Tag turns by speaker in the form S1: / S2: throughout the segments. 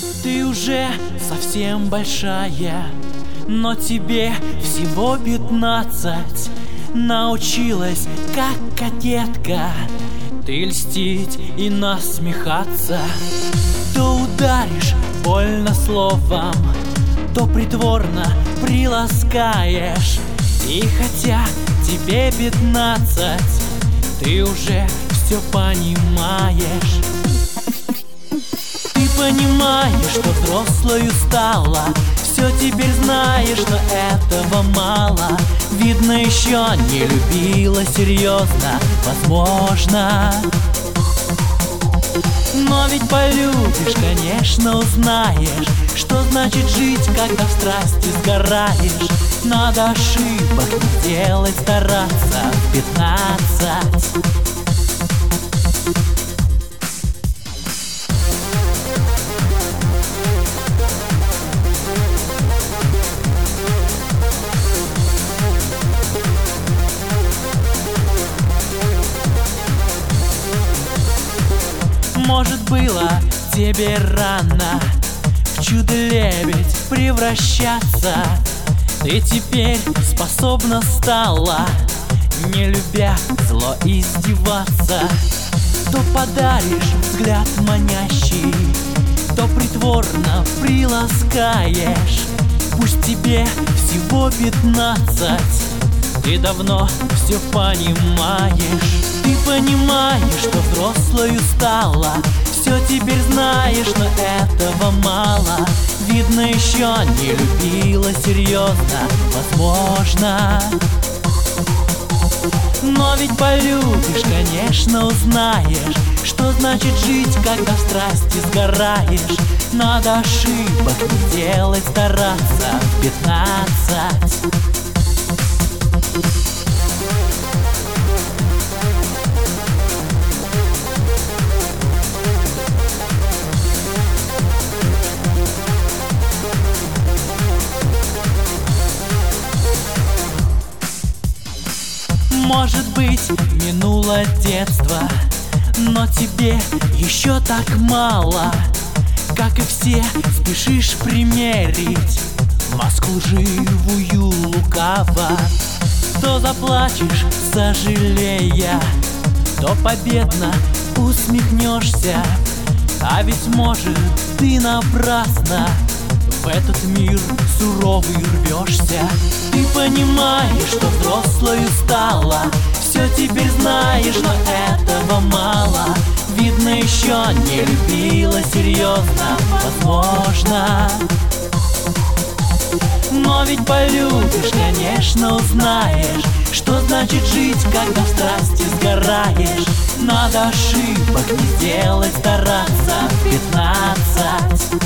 S1: Ты уже совсем большая, но тебе всего 15. Научилась, как кокетка, ты льстить и насмехаться. То ударишь больно словом, то притворно приласкаешь. И хотя тебе 15, ты уже все понимаешь. Ты понимаешь, что взрослою стала, все теперь знаешь, но этого мало. Видно, еще не любила серьезно, возможно. Но ведь полюбишь, конечно, узнаешь, что значит жить, когда в страсти сгораешь. Надо ошибок не делать, стараться в 15. Может, было тебе рано в чудо-лебедь превращаться. Ты теперь способна стала, не любя зло издеваться. То подаришь взгляд манящий, то притворно приласкаешь. Пусть тебе всего 15, ты давно все понимаешь. Ты понимаешь, что взрослою стала, все теперь знаешь, но этого мало. Видно, еще не любила серьезно, возможно. Но ведь полюбишь, конечно, узнаешь, что значит жить, когда в страсти сгораешь. Надо ошибок не делать, стараться в 15. Может быть, минуло детство, но тебе еще так мало. Как и все, спешишь примерить маску лживую лукаво. То заплачешь, сожалея, то победно усмехнешься. А ведь может ты напрасно в этот мир суровый рвешься. Ты понимаешь, что взрослою стала, все теперь знаешь, но этого мало. Видно, еще не любила серьезно, возможно. Но ведь полюбишь, конечно, узнаешь, что значит жить, когда в страсти сгораешь. Надо ошибок не сделать, стараться в 15.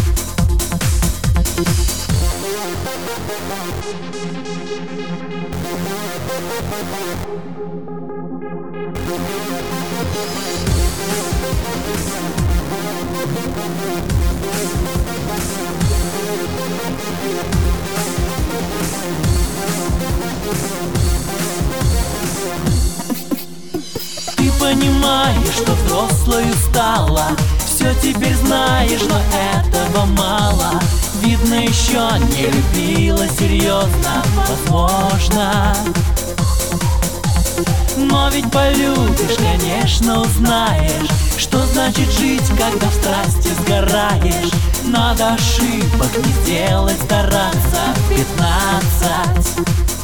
S1: Ты понимаешь, что взрослою стала, все теперь знаешь, но этого мало. Видно, еще не любила серьезно, возможно. Но ведь полюбишь, конечно, узнаешь, что значит жить, когда в страсти сгораешь. Надо ошибок не сделать, стараться в 15.